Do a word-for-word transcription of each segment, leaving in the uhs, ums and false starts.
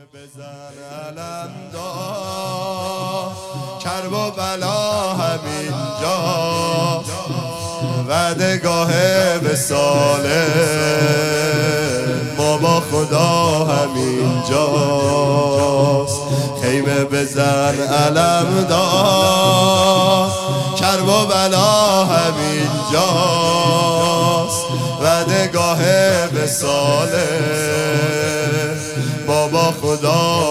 بزن علم دار، کرب و بلا همینجا، وعدگاه وصاله ما با خدا همینجاست. خیمه بزن علم دار، کرب و بلا همینجاست، وعدگاه وصاله ما با خدا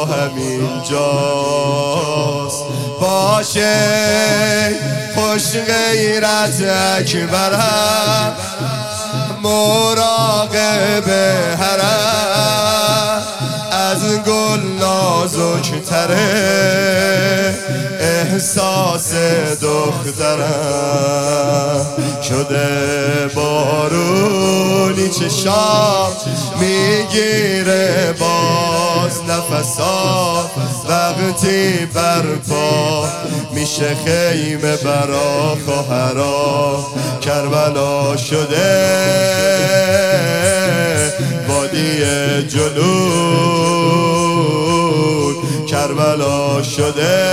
همینجاست. باشه خوش غیرت اکبرم، مراقب حرم، از گل نازک‌تره احساس دخترم. شده بارونی چشام میگیره باز نفسا، وقتی برپا میشه خیمه برا خواهرا. کربلا شده وادی جنون، کربلا شده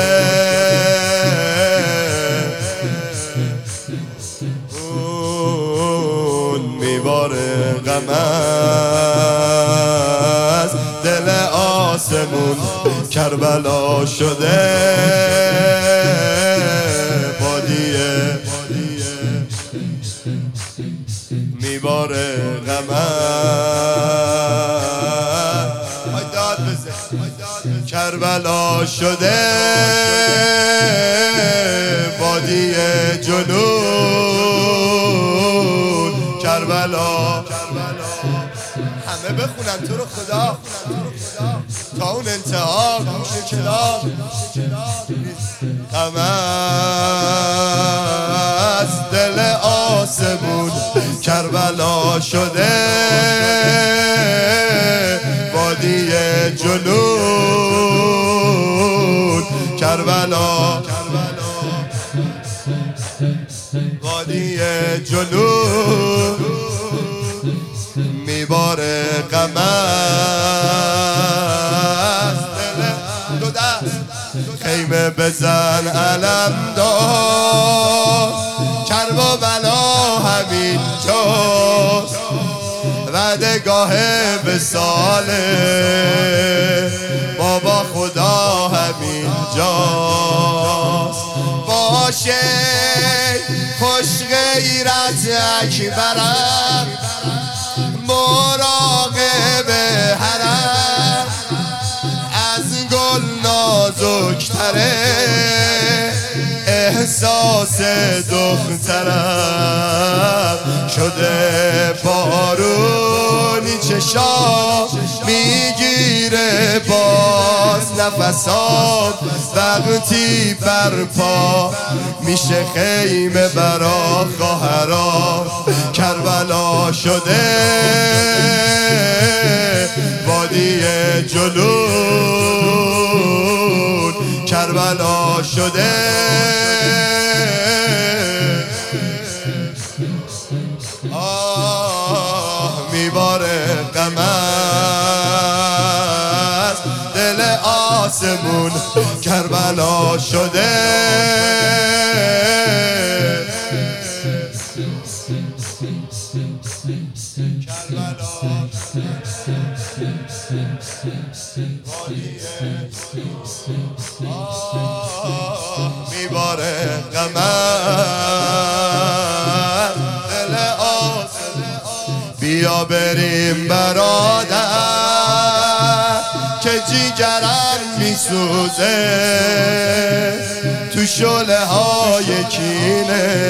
اون میباره غم از دل آسمون. کربلا شده وادی میباره غم از کربلا شده وادی جنون. کربلا همه بخونن تو رو خدا تا اون انتها گوش کلام. غم از دل آسمون، کربلا شده وادی جنون. کربلا وادی جنون میباره غم از دل. دو دست خیمه بزن علم دار، کرب و بلا همینجاست، وعدگاه وصاله بابا خدا همینجاست. باشه خوش غیرت اکبرم، مراقب حرم، از گل نازک‌تره احساس دخترم. شده بارونی چشام میگیره باز نفسام، وقتی برپا میشه خیمه برا خواهرا. کربلا شده وادی جنون، کربلا شده آه میباره غم از دل آسمون. کربلا شده میباره غم دل آسمون. بیا بریم برادر که جیگرم میسوزه تو شعله های کینه،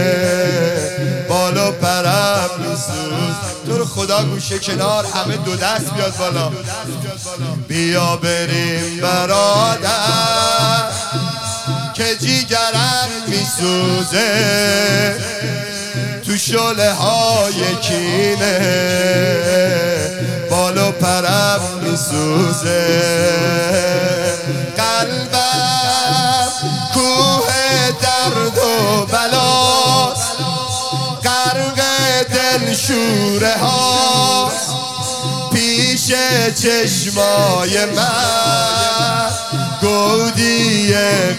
بالا پرم میسوز. تو رو خدا گوشه کنار همه دو دست بیاد بالا. بیا بریم برادر که جیگرم میسوزه تو شعله های کینه، بالا پرم میسوزه. قلبم کوه درد و بلاست، غرق دل شوره هاست، پیش چشمای من گودی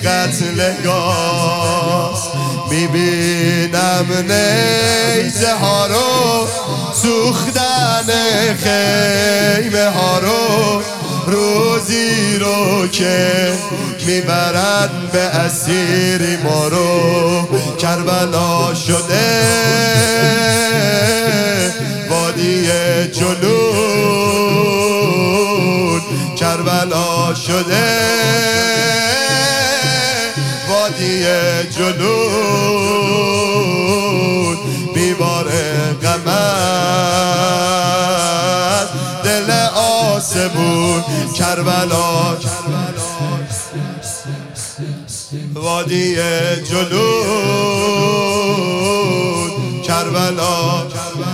قتلگاه، میبینم نیزه ها رو، سوختن خیمه ها رو، روزی رو که میبرن به اسیری ما رو. کربلا شده وادی جنون، کربلا شده وادی جنون، بیمار غم است دل آسمون. کربلا وادی جنون، کربلا.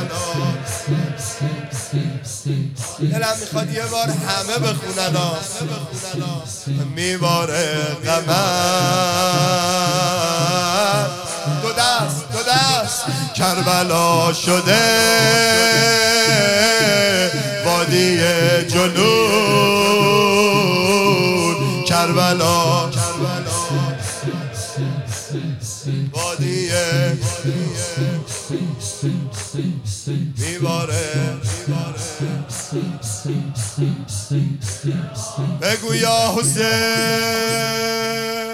دلم میخواد یه بار همه بخونن ها. میبار غم دو دست دو دست، کربلا شده وادی جنون، کربلا وادی میباره. بگو یا حسین.